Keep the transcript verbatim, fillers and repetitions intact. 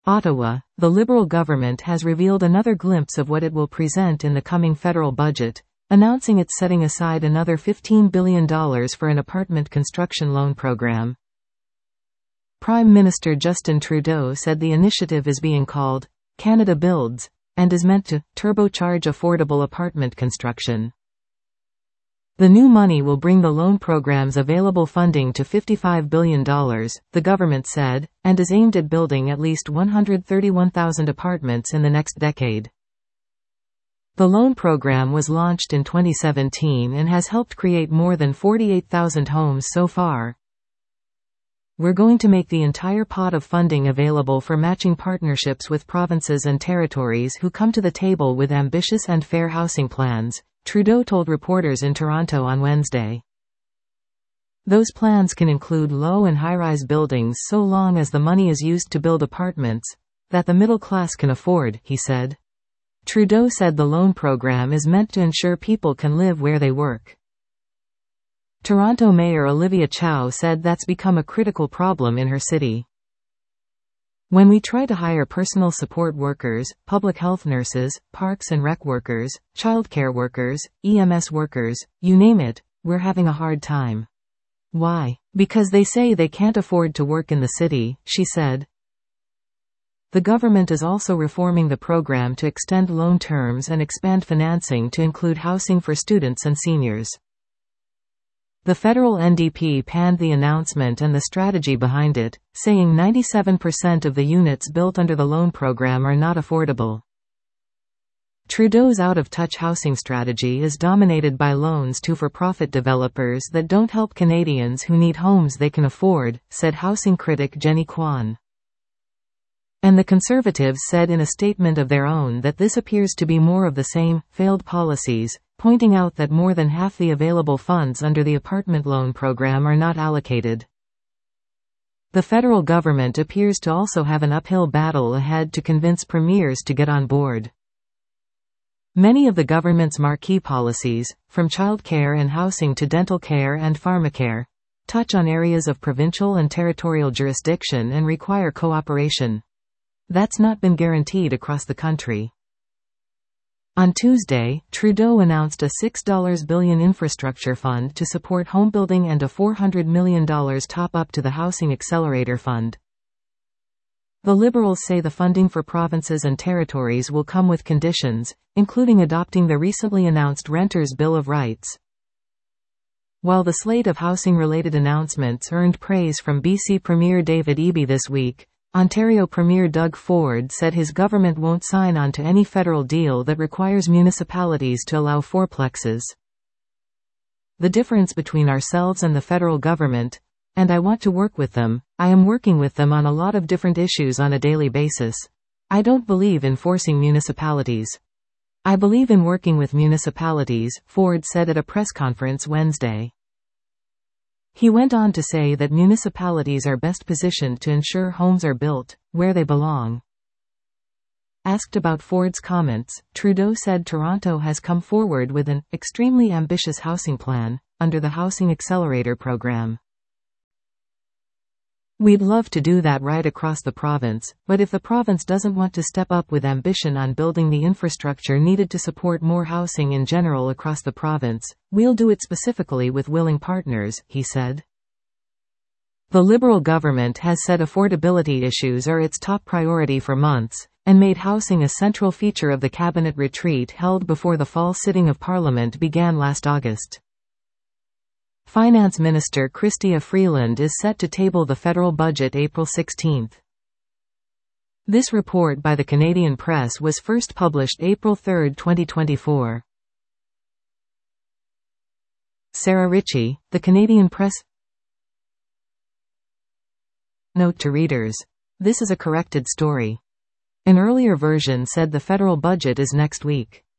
Ottawa, the Liberal government has revealed another glimpse of what it will present in the coming federal budget, announcing it's setting aside another fifteen billion dollars for an apartment construction loan program. Prime Minister Justin Trudeau said the initiative is being called Canada Builds and is meant to turbocharge affordable apartment construction. The new money will bring the loan program's available funding to fifty-five billion dollars, the government said, and is aimed at building at least one hundred thirty-one thousand apartments in the next decade. The loan program was launched in twenty seventeen and has helped create more than forty-eight thousand homes so far. We're going to make the entire pot of funding available for matching partnerships with provinces and territories who come to the table with ambitious and fair housing plans, Trudeau told reporters in Toronto on Wednesday. Those plans can include low and high-rise buildings so long as the money is used to build apartments that the middle class can afford, he said. Trudeau said the loan program is meant to ensure people can live where they work. Toronto Mayor Olivia Chow said that's become a critical problem in her city. When we try to hire personal support workers, public health nurses, parks and rec workers, childcare workers, E M S workers, you name it, we're having a hard time. Why? Because they say they can't afford to work in the city, she said. The government is also reforming the program to extend loan terms and expand financing to include housing for students and seniors. The federal N D P panned the announcement and the strategy behind it, saying ninety-seven percent of the units built under the loan program are not affordable. Trudeau's out-of-touch housing strategy is dominated by loans to for-profit developers that don't help Canadians who need homes they can afford, said housing critic Jenny Kwan. And the Conservatives said in a statement of their own that this appears to be more of the same, failed policies, pointing out that more than half the available funds under the apartment loan program are not allocated. The federal government appears to also have an uphill battle ahead to convince premiers to get on board. Many of the government's marquee policies, from childcare and housing to dental care and pharmacare, touch on areas of provincial and territorial jurisdiction and require cooperation. That's not been guaranteed across the country. On Tuesday, Trudeau announced a six billion dollars infrastructure fund to support homebuilding and a four hundred million dollars top-up to the Housing Accelerator Fund. The Liberals say the funding for provinces and territories will come with conditions, including adopting the recently announced Renters' Bill of Rights. While the slate of housing-related announcements earned praise from B C Premier David Eby this week, Ontario Premier Doug Ford said his government won't sign on to any federal deal that requires municipalities to allow fourplexes. The difference between ourselves and the federal government, and I want to work with them, I am working with them on a lot of different issues on a daily basis. I don't believe in forcing municipalities. I believe in working with municipalities, Ford said at a press conference Wednesday. He went on to say that municipalities are best positioned to ensure homes are built where they belong. Asked about Ford's comments, Trudeau said Toronto has come forward with an extremely ambitious housing plan under the Housing Accelerator program. We'd love to do that right across the province, but if the province doesn't want to step up with ambition on building the infrastructure needed to support more housing in general across the province, we'll do it specifically with willing partners, he said. The Liberal government has said affordability issues are its top priority for months, and made housing a central feature of the cabinet retreat held before the fall sitting of Parliament began last August. Finance Minister Chrystia Freeland is set to table the federal budget April sixteenth. This report by the Canadian Press was first published April third, twenty twenty-four. Sarah Ritchie, The Canadian Press. Note to readers. This is a corrected story. An earlier version said the federal budget is next week.